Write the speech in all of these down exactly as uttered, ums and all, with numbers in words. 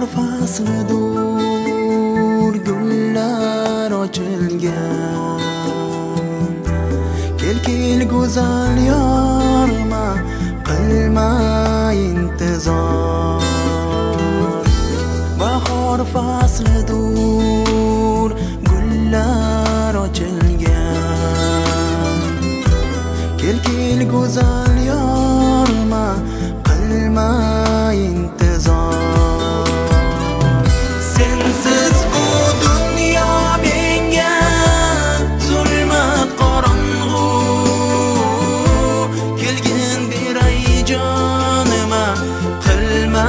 Bahor faslidur, gullar ochilgan. Kel kel go'zal yorma, qilma intizor. Bahor faslidur, gullar ochilgan. Kel kel go'zal yorma, qilma intizor. Sensiz bu dunyo menga zulmat qorong'u. Kelgin beray jonima, qilma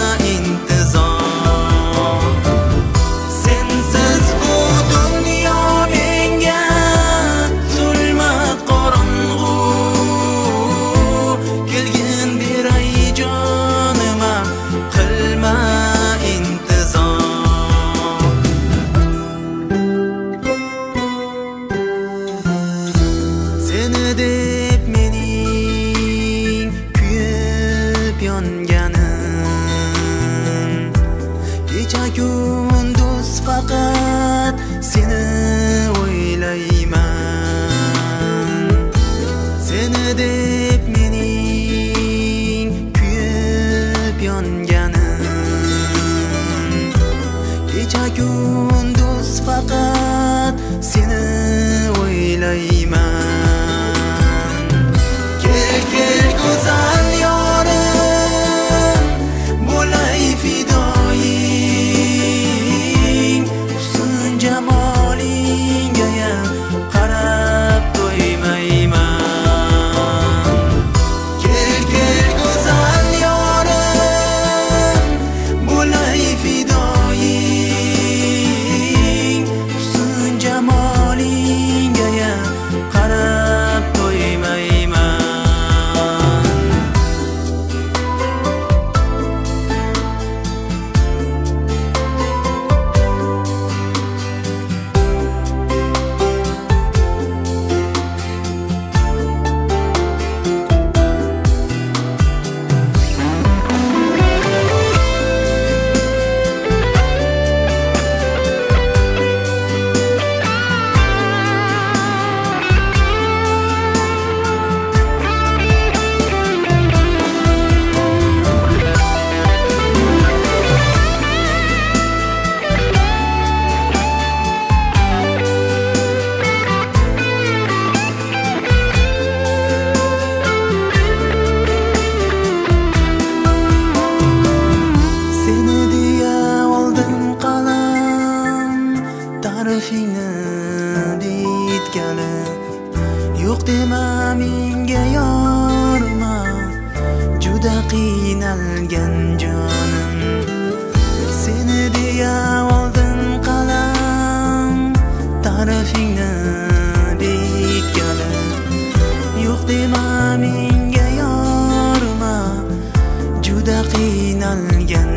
intizor. Sensiz bu dunyo menga zulmat qorong'u. Kelgin beray jonima, qilma deb mening kuyib yonganim. Kecha kunduz faqat seni o'ylayman. Seni deb mening kuyib yonganim. Kecha kunduz faqat seni o'ylayman. Kel go'zal yorim, bo'lay fidoying. Husn jamolingga qarab to'ymayman. Kel kel go'zal yorim, bo'lay fidoying. Husn jamolingga qarab to'ymayman. Tarifingni bitgali, yo'q dema menga yorma, juda qiynalgan jonim. Seni deya oldim qalam, tarifingni bitgali, yo'q dema menga yorma, juda qiynalgan